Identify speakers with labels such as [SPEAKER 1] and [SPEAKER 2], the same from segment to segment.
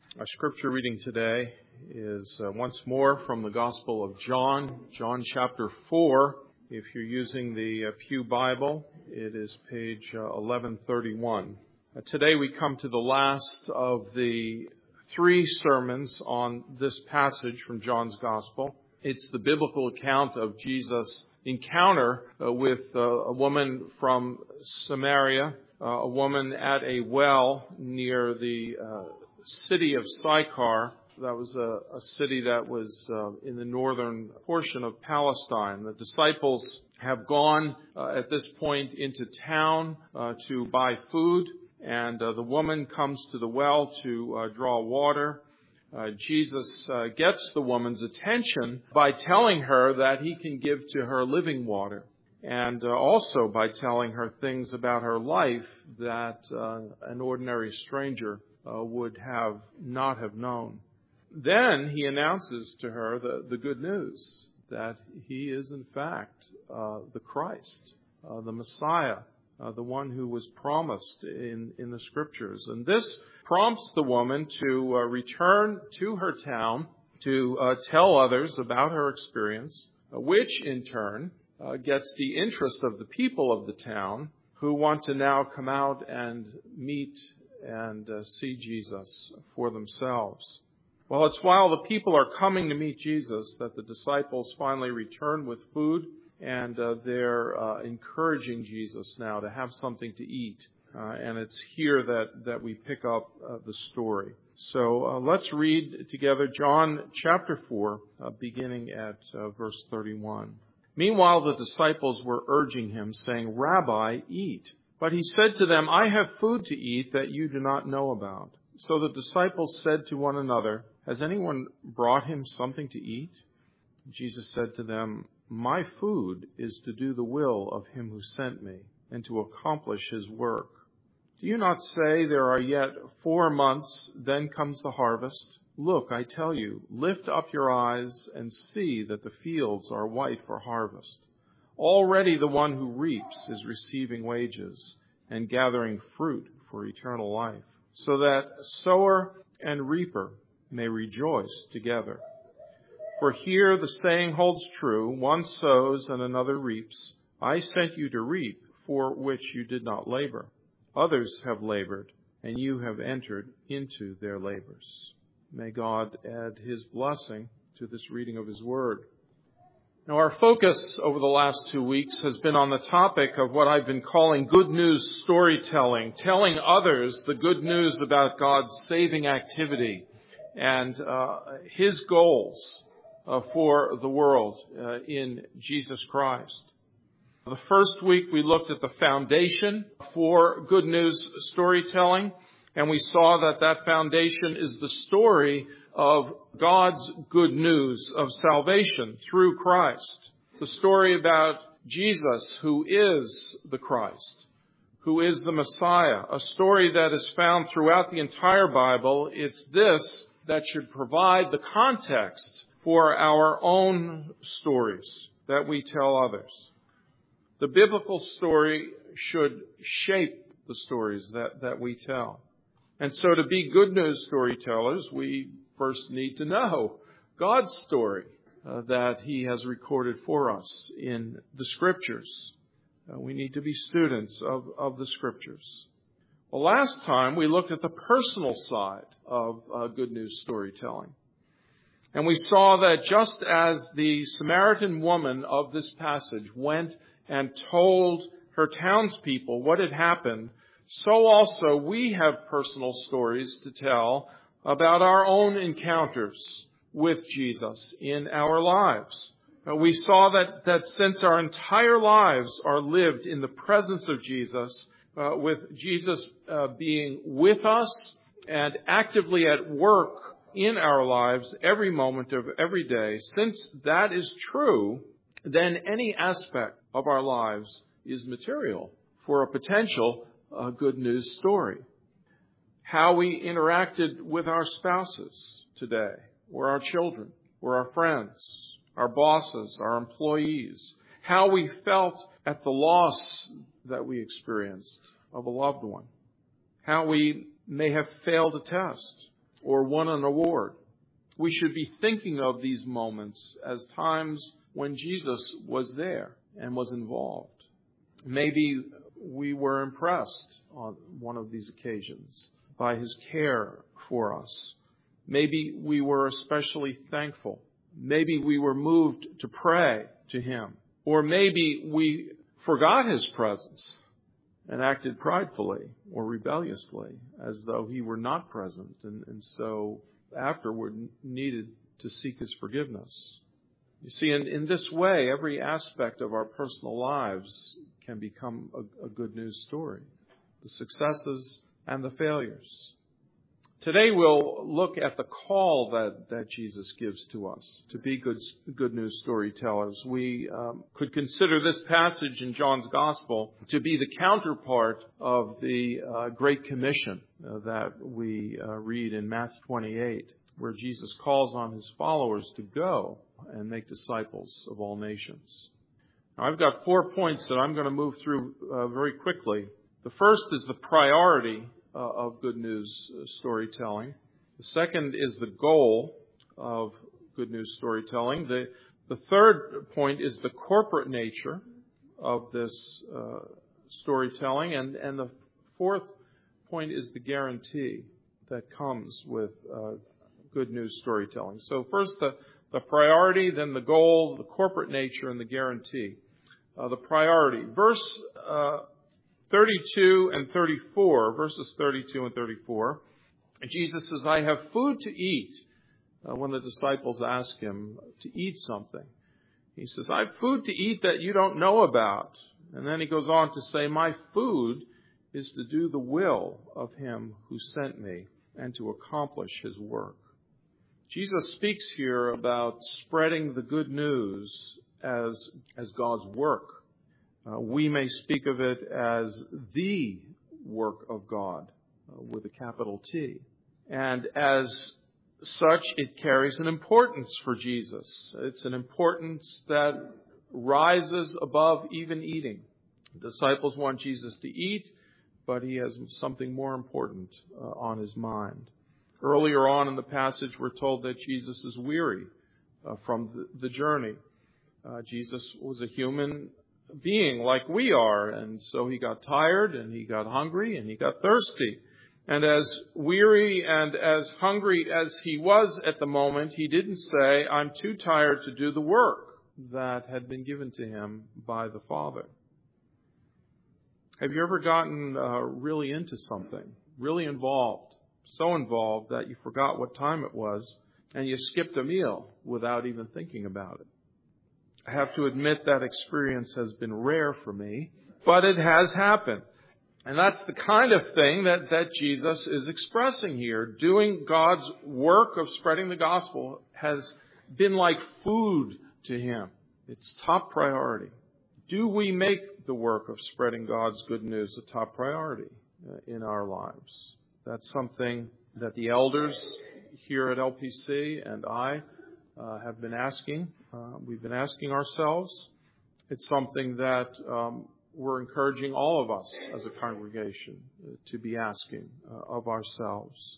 [SPEAKER 1] Our scripture reading today is once more from the Gospel of John, John chapter 4. If you're using the Pew Bible, it is page 1131. Today we come to the last of the three sermons on this passage from John's Gospel. It's the biblical account of Jesus' encounter with a woman from Samaria, a woman at a well near the city of Sychar. That was a city that was in the northern portion of Palestine. The disciples have gone at this point into town to buy food, and the woman comes to the well to draw water. Jesus gets the woman's attention by telling her that he can give to her living water, and also by telling her things about her life that an ordinary stranger would not have known. Then he announces to her the good news that he is in fact the Christ, the Messiah, the one who was promised in the Scriptures. And this prompts the woman to return to her town to tell others about her experience, which in turn gets the interest of the people of the town, who want to now come out and meet and see Jesus for themselves. Well, it's while the people are coming to meet Jesus that the disciples finally return with food, and they're encouraging Jesus now to have something to eat. And it's here that we pick up the story. So let's read together John chapter 4, beginning at verse 31. Meanwhile, the disciples were urging him, saying, "Rabbi, eat." But he said to them, "I have food to eat that you do not know about." So the disciples said to one another, "Has anyone brought him something to eat?" Jesus said to them, "My food is to do the will of him who sent me and to accomplish his work. Do you not say there are yet 4 months, then comes the harvest? Look, I tell you, lift up your eyes and see that the fields are white for harvest. Already the one who reaps is receiving wages and gathering fruit for eternal life, so that sower and reaper may rejoice together. For here the saying holds true, one sows and another reaps. I sent you to reap for which you did not labor. Others have labored, and you have entered into their labors." May God add his blessing to this reading of his word. Now, our focus over the last 2 weeks has been on the topic of what I've been calling good news storytelling, telling others the good news about God's saving activity and his goals for the world in Jesus Christ. The first week we looked at the foundation for good news storytelling, and we saw that foundation is the story of God's good news of salvation through Christ. The story about Jesus, who is the Christ, who is the Messiah, a story that is found throughout the entire Bible. It's this that should provide the context for our own stories that we tell others. The biblical story should shape the stories that we tell. And so to be good news storytellers, we first need to know God's story that he has recorded for us in the Scriptures. We need to be students of the Scriptures. Well, last time we looked at the personal side of good news storytelling. And we saw that just as the Samaritan woman of this passage went and told her townspeople what had happened, so also we have personal stories to tell about our own encounters with Jesus in our lives. We saw that since our entire lives are lived in the presence of Jesus, with Jesus being with us and actively at work in our lives every moment of every day, since that is true, then any aspect of our lives is material for a potential good news story. How we interacted with our spouses today, or our children, or our friends, our bosses, our employees. How we felt at the loss that we experienced of a loved one. How we may have failed a test. or won an award. We should be thinking of these moments as times when Jesus was there and was involved. Maybe we were impressed on one of these occasions by his care for us. Maybe we were especially thankful. Maybe we were moved to pray to him. Or maybe we forgot his presence and acted pridefully or rebelliously as though he were not present, and so afterward needed to seek his forgiveness. You see, in this way, every aspect of our personal lives can become a good news story. The successes and the failures. Today we'll look at the call that Jesus gives to us to be good news storytellers. We could consider this passage in John's Gospel to be the counterpart of the Great Commission that we read in Matthew 28, where Jesus calls on his followers to go and make disciples of all nations. Now, I've got 4 points that I'm going to move through very quickly. The first is the priority of good news storytelling. The second is the goal of good news storytelling. The third point is the corporate nature of this storytelling. And the fourth point is the guarantee that comes with good news storytelling. So first the priority, then the goal, the corporate nature, and the guarantee. The priority. Verse 32 and 34, verses 32 and 34, Jesus says, I have food to eat. When the disciples ask him to eat something, he says, I have food to eat that you don't know about. And then he goes on to say, my food is to do the will of him who sent me and to accomplish his work. Jesus speaks here about spreading the good news as God's work. We may speak of it as the work of God with a capital T. And as such, it carries an importance for Jesus. It's an importance that rises above even eating. The disciples want Jesus to eat, but he has something more important on his mind. Earlier on in the passage, we're told that Jesus is weary from the journey. Jesus was a human being like we are, and so he got tired, and he got hungry, and he got thirsty. And as weary and as hungry as he was at the moment, he didn't say, I'm too tired to do the work that had been given to him by the Father. Have you ever gotten really into something, really involved, so involved that you forgot what time it was, and you skipped a meal without even thinking about it? I have to admit that experience has been rare for me, but it has happened. And that's the kind of thing that Jesus is expressing here. Doing God's work of spreading the gospel has been like food to him. It's top priority. Do we make the work of spreading God's good news a top priority in our lives? That's something that the elders here at LPC and I have been asking. We've been asking ourselves. It's something that we're encouraging all of us as a congregation to be asking of ourselves.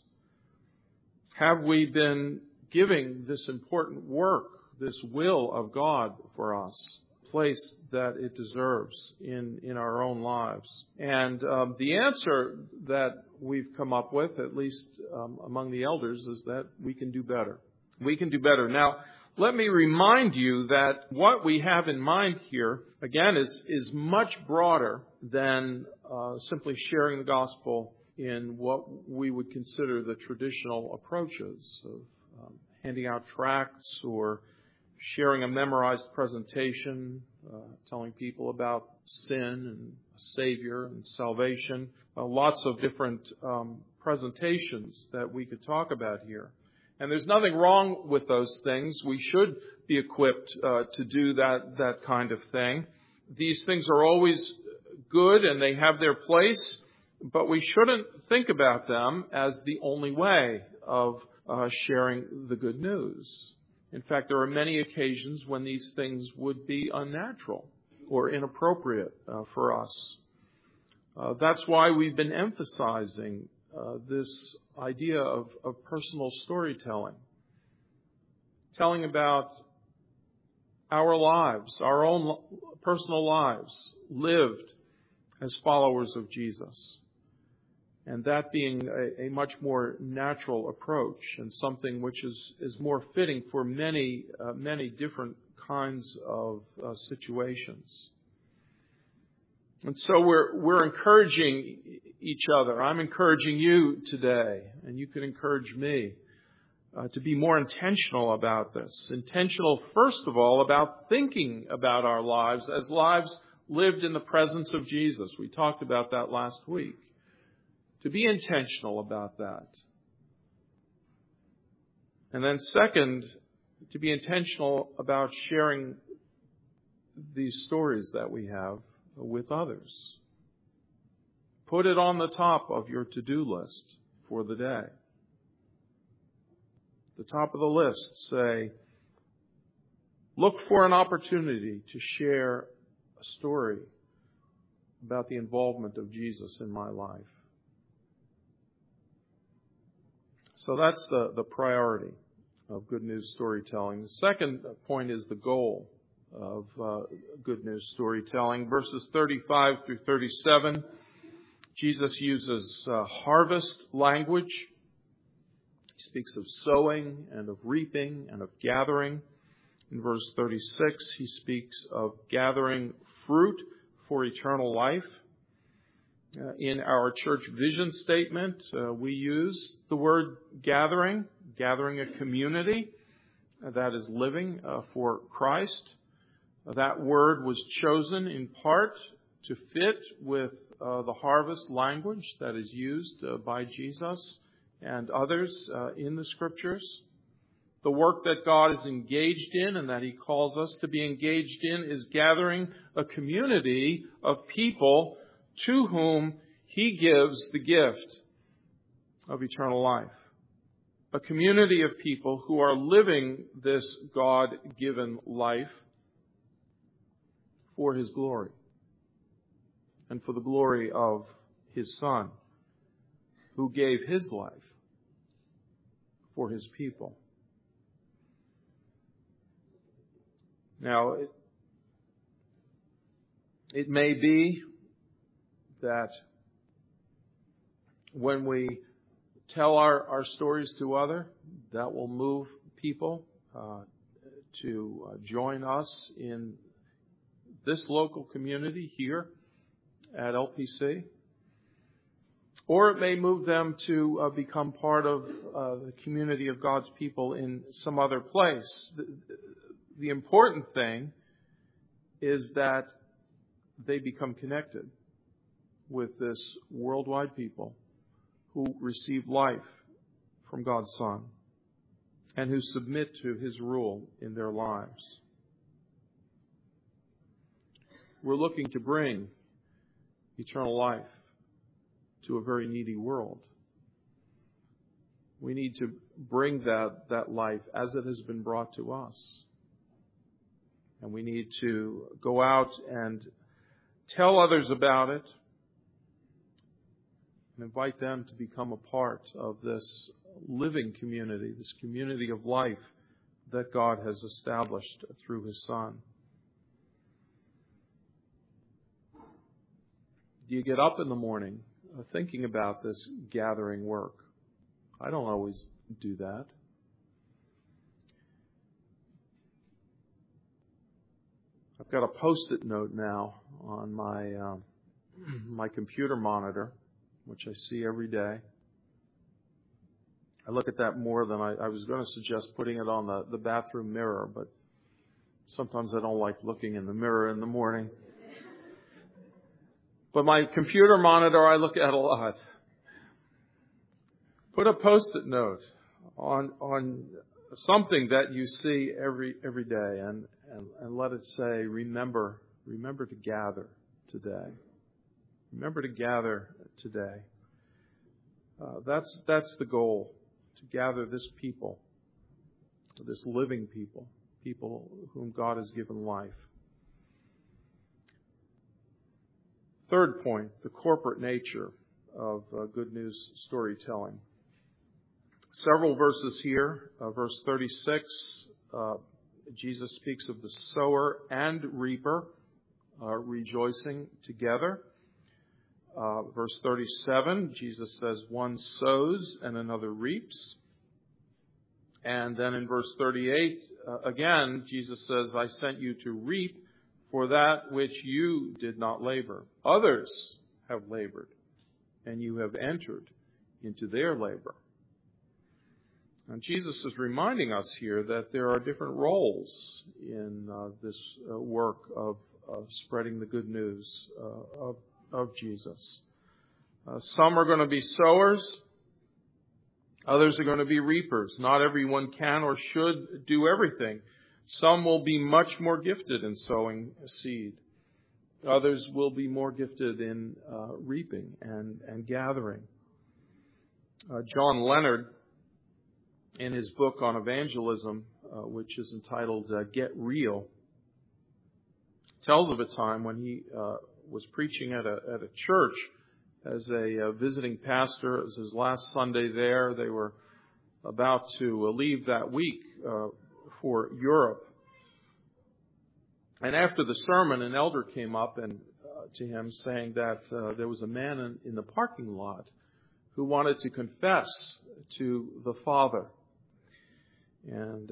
[SPEAKER 1] Have we been giving this important work, this will of God for us, place that it deserves in our own lives? And the answer that we've come up with, at least among the elders, is that we can do better. We can do better. Now, let me remind you that what we have in mind here, again, is much broader than simply sharing the gospel in what we would consider the traditional approaches of handing out tracts or sharing a memorized presentation, telling people about sin and Savior and salvation. Lots of different presentations that we could talk about here. And there's nothing wrong with those things. We should be equipped to do that kind of thing. These things are always good and they have their place, but we shouldn't think about them as the only way of sharing the good news. In fact, there are many occasions when these things would be unnatural or inappropriate for us. That's why we've been emphasizing this idea of personal storytelling, telling about our lives, our own personal lives, lived as followers of Jesus. And that being a much more natural approach and something which is more fitting for many different kinds of situations. And so we're encouraging each other. I'm encouraging you today, and you can encourage me to be more intentional about this. Intentional, first of all, about thinking about our lives as lives lived in the presence of Jesus. We talked about that last week. To be intentional about that. And then second, to be intentional about sharing these stories that we have with others. Put it on the top of your to-do list for the day. The top of the list, say, look for an opportunity to share a story about the involvement of Jesus in my life. So that's the priority of good news storytelling. The second point is the goal of good news storytelling. Verses 35 through 37, Jesus uses harvest language. He speaks of sowing and of reaping and of gathering. In verse 36, he speaks of gathering fruit for eternal life. In our church vision statement, we use the word gathering a community that is living for Christ. That word was chosen in part to fit with the harvest language that is used by Jesus and others in the Scriptures. The work that God is engaged in and that He calls us to be engaged in is gathering a community of people to whom He gives the gift of eternal life. A community of people who are living this God-given life for His glory and for the glory of His Son, who gave His life for His people. Now, it may be that when we tell our stories to others, that will move people to join us in this local community here at LPC. Or it may move them to become part of the community of God's people in some other place. The important thing is that they become connected with this worldwide people who receive life from God's Son and who submit to His rule in their lives. We're looking to bring eternal life to a very needy world. We need to bring that life as it has been brought to us. And we need to go out and tell others about it and invite them to become a part of this living community, this community of life that God has established through His Son. Do you get up in the morning thinking about this gathering work? I don't always do that. I've got a Post-it note now on my computer monitor, which I see every day. I look at that more than I was going to suggest putting it on the bathroom mirror, but sometimes I don't like looking in the mirror in the morning. But my computer monitor I look at a lot. Put a Post-it note on something that you see every day and let it say, remember to gather today. Remember to gather today. That's the goal, to gather this people, this living people whom God has given life. Third point, the corporate nature of good news storytelling. Several verses here. Verse 36, Jesus speaks of the sower and reaper rejoicing together. Verse 37, Jesus says one sows and another reaps. And then in verse 38, again, Jesus says, I sent you to reap for that which you did not labor. Others have labored, and you have entered into their labor. And Jesus is reminding us here that there are different roles in this work of spreading the good news of Jesus. Some are going to be sowers. Others are going to be reapers. Not everyone can or should do everything. Some will be much more gifted in sowing seed. Others will be more gifted in reaping and gathering. John Leonard, in his book on evangelism, which is entitled Get Real, tells of a time when he was preaching at a church as a visiting pastor. It was his last Sunday there. They were about to leave that week for Europe. And after the sermon, an elder came up and to him saying that there was a man in the parking lot who wanted to confess to the Father. And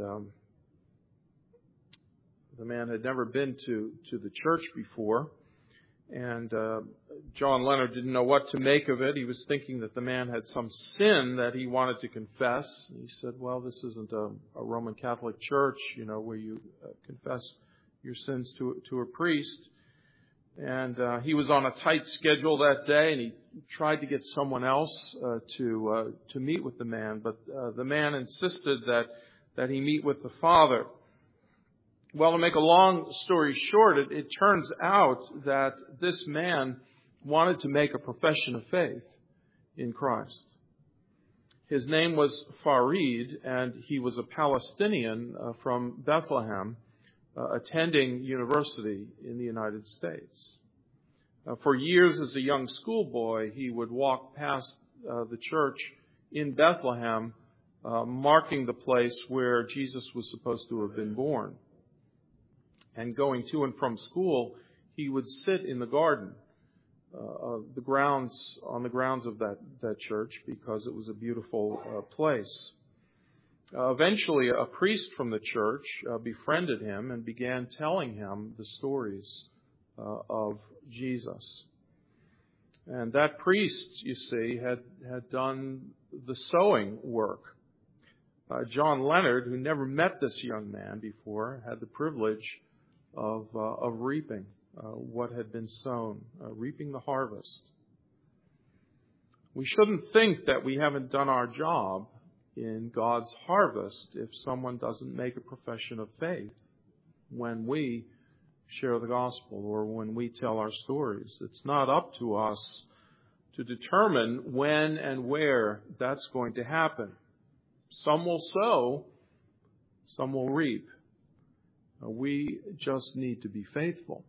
[SPEAKER 1] the man had never been to the church before. And John Leonard didn't know what to make of it. He was thinking that the man had some sin that he wanted to confess. And he said, well, this isn't a Roman Catholic church, where you confess your sins to a priest. And he was on a tight schedule that day, and he tried to get someone else to meet with the man. But the man insisted that he meet with the Father. Well, to make a long story short, it turns out that this man wanted to make a profession of faith in Christ. His name was Farid, and he was a Palestinian from Bethlehem, attending university in the United States. For years as a young schoolboy, he would walk past the church in Bethlehem, marking the place where Jesus was supposed to have been born. And going to and from school, he would sit in the garden, on the grounds of that church, because it was a beautiful place. Eventually, a priest from the church befriended him and began telling him the stories of Jesus. And that priest, you see, had done the sowing work. John Leonard, who never met this young man before, had the privilege of reaping what had been sown, reaping the harvest. We shouldn't think that we haven't done our job in God's harvest if someone doesn't make a profession of faith when we share the gospel or when we tell our stories. It's not up to us to determine when and where that's going to happen. Some will sow, some will reap. We just need to be faithful.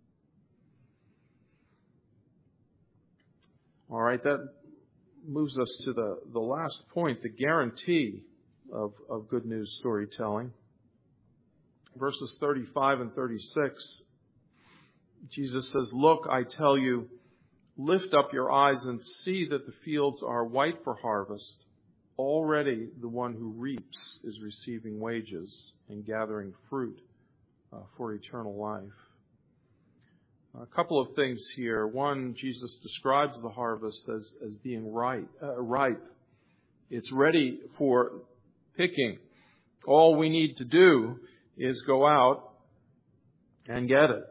[SPEAKER 1] All right, that moves us to the last point, the guarantee of good news storytelling. Verses 35 and 36, Jesus says, "Look, I tell you, lift up your eyes and see that the fields are white for harvest. Already the one who reaps is receiving wages and gathering fruit for eternal life." A couple of things here. One, Jesus describes the harvest as being ripe. It's ready for picking. All we need to do is go out and get it.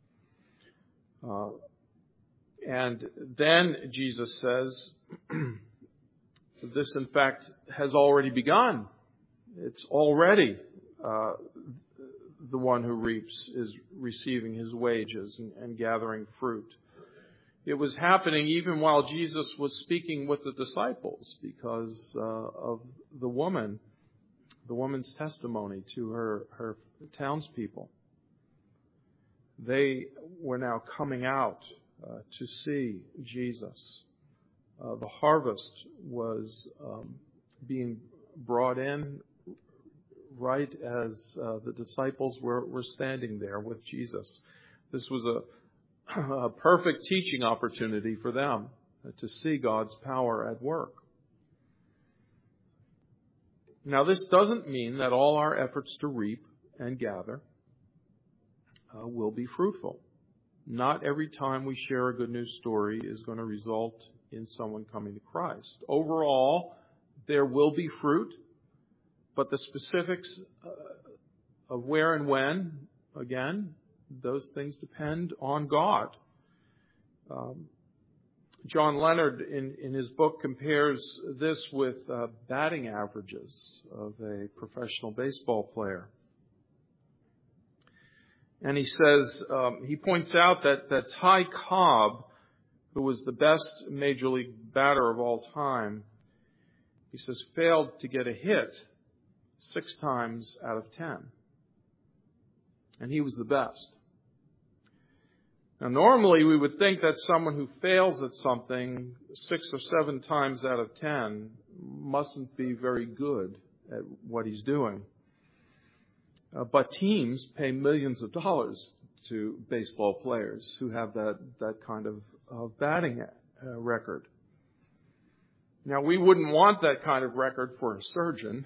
[SPEAKER 1] And then Jesus says, this in fact has already begun. It's already the one who reaps is receiving his wages and gathering fruit. It was happening even while Jesus was speaking with the disciples because of the woman's testimony to her townspeople. They were now coming out to see Jesus the harvest was being brought in right as the disciples were standing there with Jesus. This was a perfect teaching opportunity for them to see God's power at work. Now, this doesn't mean that all our efforts to reap and gather will be fruitful. Not every time we share a good news story is going to result in someone coming to Christ. Overall, there will be fruit, but the specifics of where and when, again, those things depend on God. John Leonard, in his book, compares this with batting averages of a professional baseball player. And he says, he points out that Ty Cobb, who was the best major league batter of all time, he says, failed to get a hit 6 times out of 10. And he was the best. Now, normally we would think that someone who fails at something 6 or 7 times out of 10 mustn't be very good at what he's doing. But teams pay millions of dollars to baseball players who have that kind of batting record. Now, we wouldn't want that kind of record for a surgeon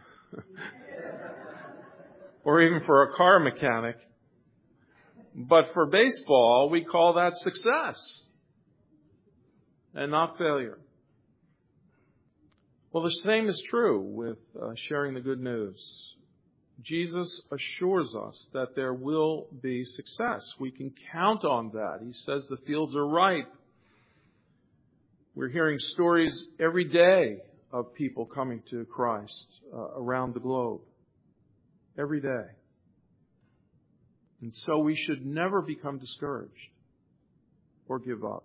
[SPEAKER 1] or even for a car mechanic. But for baseball, we call that success and not failure. Well, the same is true with sharing the good news. Jesus assures us that there will be success. We can count on that. He says the fields are ripe. We're hearing stories every day of people coming to Christ around the globe. Every day. And so we should never become discouraged or give up.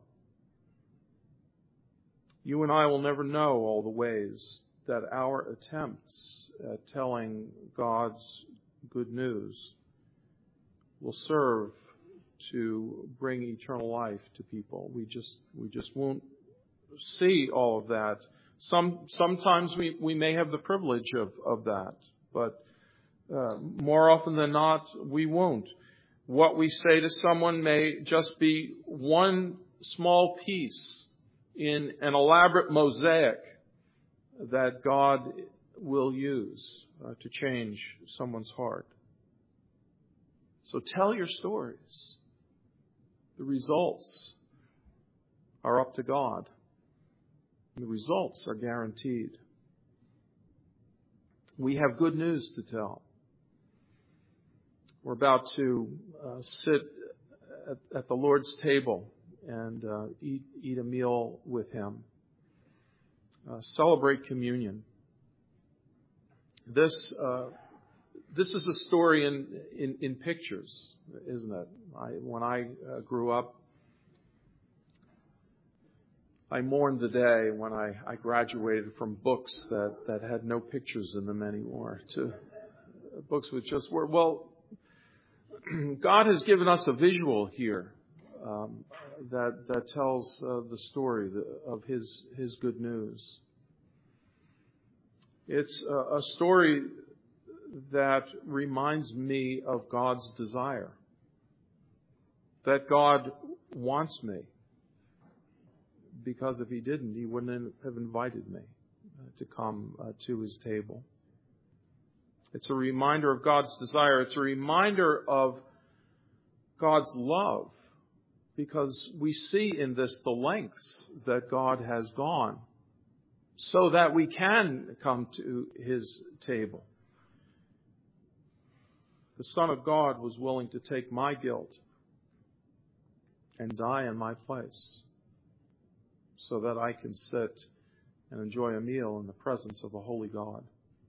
[SPEAKER 1] You and I will never know all the ways that our attempts at telling God's good news will serve to bring eternal life to people. We just won't see all of that. Sometimes we may have the privilege of that, but more often than not, we won't. What we say to someone may just be one small piece in an elaborate mosaic that God will use to change someone's heart. So tell your stories. The results are up to God. The results are guaranteed. We have good news to tell. We're about to sit at the Lord's table and eat a meal with Him. Celebrate communion. This is a story in pictures, isn't it? When I grew up, I mourned the day when I graduated from books that had no pictures in them anymore to books with just words. Well, God has given us a visual here that tells the story of His good news. It's a story that reminds me of God's desire. That God wants me. Because if He didn't, He wouldn't have invited me to come to His table. It's a reminder of God's desire. It's a reminder of God's love. Because we see in this the lengths that God has gone so that we can come to His table. The Son of God was willing to take my guilt and die in my place so that I can sit and enjoy a meal in the presence of a holy God.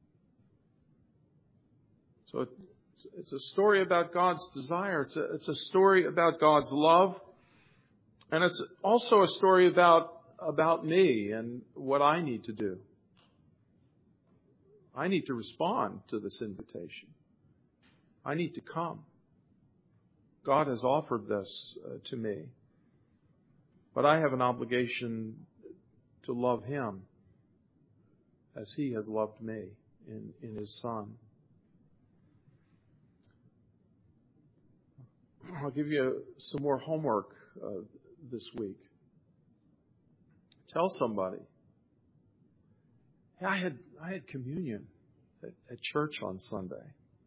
[SPEAKER 1] So it's a story about God's desire. It's a story about God's love. And it's also a story about me and what I need to do. I need to respond to this invitation. I need to come. God has offered this to me. But I have an obligation to love Him as He has loved me in His Son. I'll give you some more homework this week. Tell somebody, hey, I had communion at church on Sunday.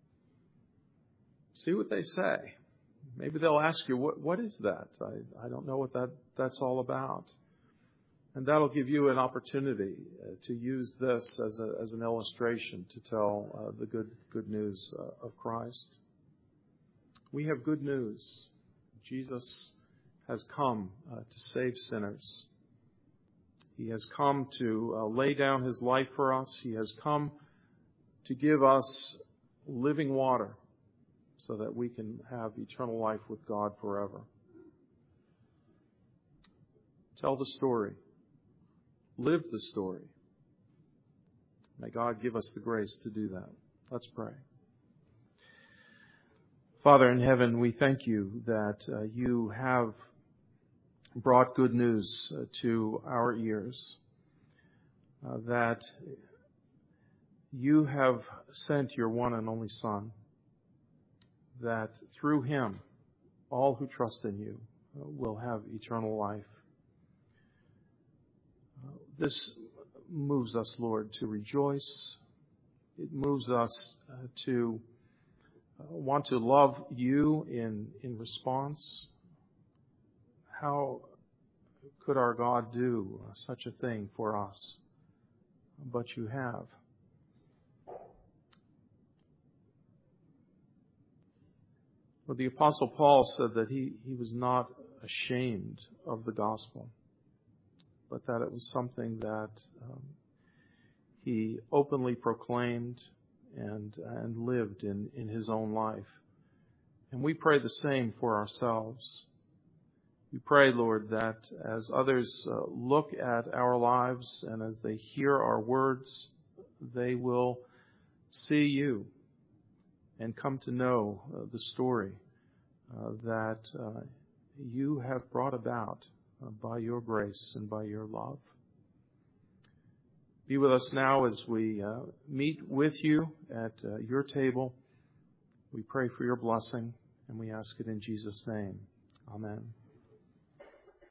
[SPEAKER 1] See what they say. Maybe they'll ask you, what is that? I don't know what that's all about. And that'll give you an opportunity to use this as an illustration to tell the good news of Christ. We have good news. Jesus has come to save sinners. He has come to lay down His life for us. He has come to give us living water so that we can have eternal life with God forever. Tell the story. Live the story. May God give us the grace to do that. Let's pray. Father in heaven, we thank You that You have brought good news to our ears, that You have sent Your one and only Son, that through Him all who trust in You will have eternal life. This moves us, Lord, to rejoice. It moves us to want to love You in response. How could our God do such a thing for us? But You have. Well, the Apostle Paul said that he was not ashamed of the gospel, but that it was something that he openly proclaimed and lived in his own life. And we pray the same for ourselves. We pray, Lord, that as others look at our lives and as they hear our words, they will see You and come to know the story that You have brought about by Your grace and by Your love. Be with us now as we meet with You at Your table. We pray for Your blessing, and we ask it in Jesus' name. Amen.